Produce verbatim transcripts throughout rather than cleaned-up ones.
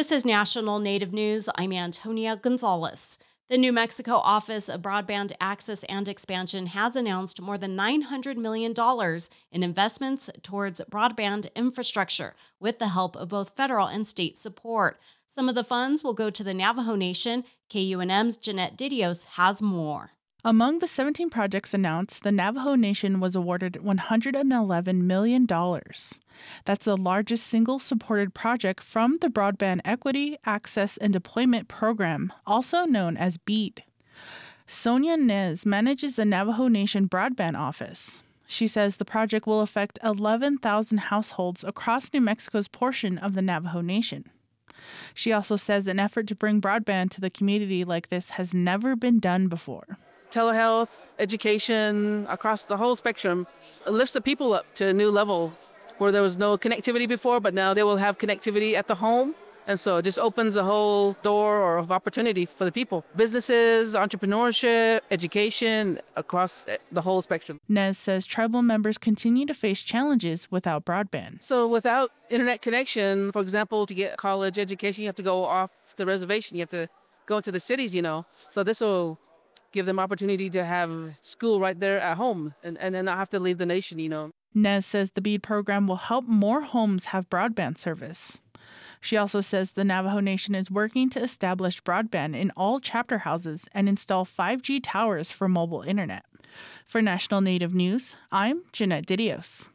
This is National Native News. I'm Antonia Gonzalez. The New Mexico Office of Broadband Access and Expansion has announced more than nine hundred million dollars in investments towards broadband infrastructure with the help of both federal and state support. Some of the funds will go to the Navajo Nation. K U N M's Jeanette Didios has more. Among the seventeen projects announced, the Navajo Nation was awarded one hundred eleven million dollars. That's the largest single supported project from the Broadband Equity, Access, and Deployment Program, also known as BEAD. Sonia Nez manages the Navajo Nation Broadband Office. She says the project will affect eleven thousand households across New Mexico's portion of the Navajo Nation. She also says an effort to bring broadband to the community like this has never been done before. Telehealth, education, across the whole spectrum, it lifts the people up to a new level where there was no connectivity before, but now they will have connectivity at the home. And so it just opens a whole door or of opportunity for the people. Businesses, entrepreneurship, education, across the whole spectrum. Nez says tribal members continue to face challenges without broadband. So without internet connection, for example, to get college education, you have to go off the reservation. You have to go into the cities, you know. So this will give them opportunity to have school right there at home and, and then not have to leave the nation, you know. Nez says the BEAD program will help more homes have broadband service. She also says the Navajo Nation is working to establish broadband in all chapter houses and install five G towers for mobile internet. For National Native News, I'm Jeanette Didios.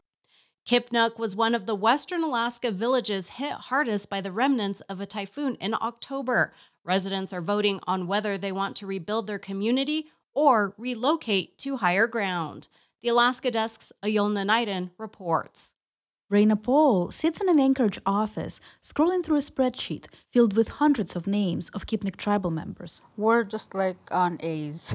Kipnuk was one of the western Alaska villages hit hardest by the remnants of a typhoon in October. Residents are voting on whether they want to rebuild their community or relocate to higher ground. The Alaska Desk's Ayolna Naiden reports. Raina Paul sits in an Anchorage office, scrolling through a spreadsheet filled with hundreds of names of Kipnik tribal members. We're just like on A's.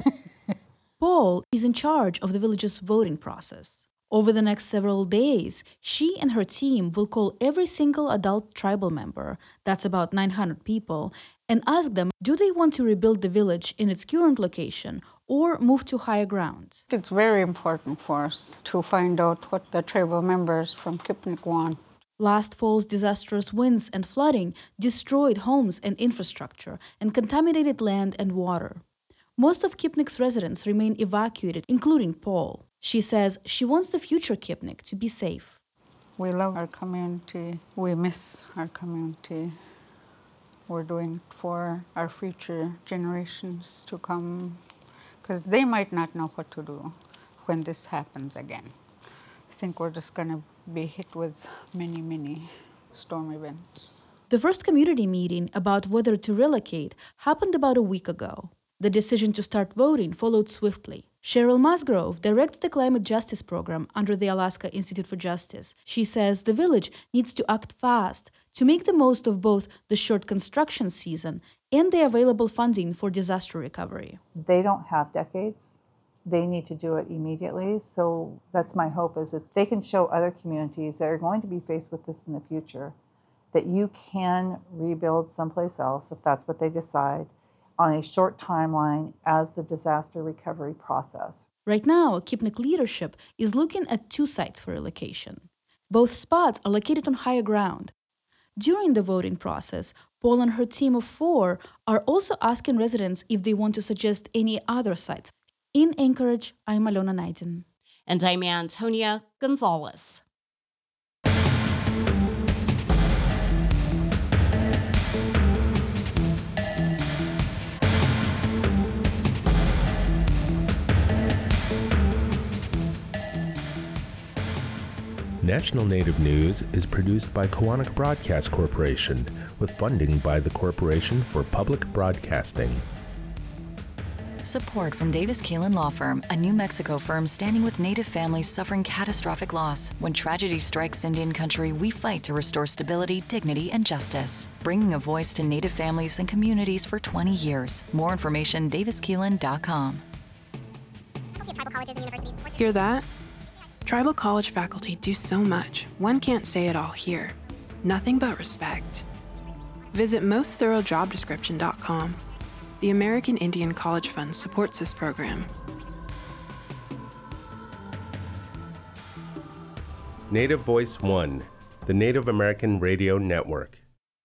Paul is in charge of the village's voting process. Over the next several days, she and her team will call every single adult tribal member, that's about nine hundred people, and ask them, do they want to rebuild the village in its current location or move to higher ground? It's very important for us to find out what the tribal members from Kipnik want. Last fall's disastrous winds and flooding destroyed homes and infrastructure and contaminated land and water. Most of Kipnik's residents remain evacuated, including Paul. She says she wants the future Kipnik to be safe. We love our community. We miss our community. We're doing it for our future generations to come, because they might not know what to do when this happens again. I think we're just going to be hit with many, many storm events. The first community meeting about whether to relocate happened about a week ago. The decision to start voting followed swiftly. Cheryl Musgrove directs the Climate Justice Program under the Alaska Institute for Justice. She says the village needs to act fast to make the most of both the short construction season and the available funding for disaster recovery. They don't have decades. They need to do it immediately. So that's my hope, is that they can show other communities that are going to be faced with this in the future that you can rebuild someplace else, if that's what they decide, on a short timeline as the disaster recovery process. Right now, Kipnik leadership is looking at two sites for relocation. Both spots are located on higher ground. During the voting process, Paul and her team of four are also asking residents if they want to suggest any other sites. In Anchorage, I'm Alona Naiden. And I'm Antonia Gonzalez. National Native News is produced by Koahnic Broadcast Corporation with funding by the Corporation for Public Broadcasting. Support from Davis Keelan Law Firm, a New Mexico firm standing with Native families suffering catastrophic loss. When tragedy strikes Indian country, we fight to restore stability, dignity, and justice. Bringing a voice to Native families and communities for twenty years. More information, davis keelan dot com. Hear that? Tribal college faculty do so much, one can't say it all here. Nothing but respect. Visit most thorough job description dot com. The American Indian College Fund supports this program. Native Voice One, the Native American Radio Network.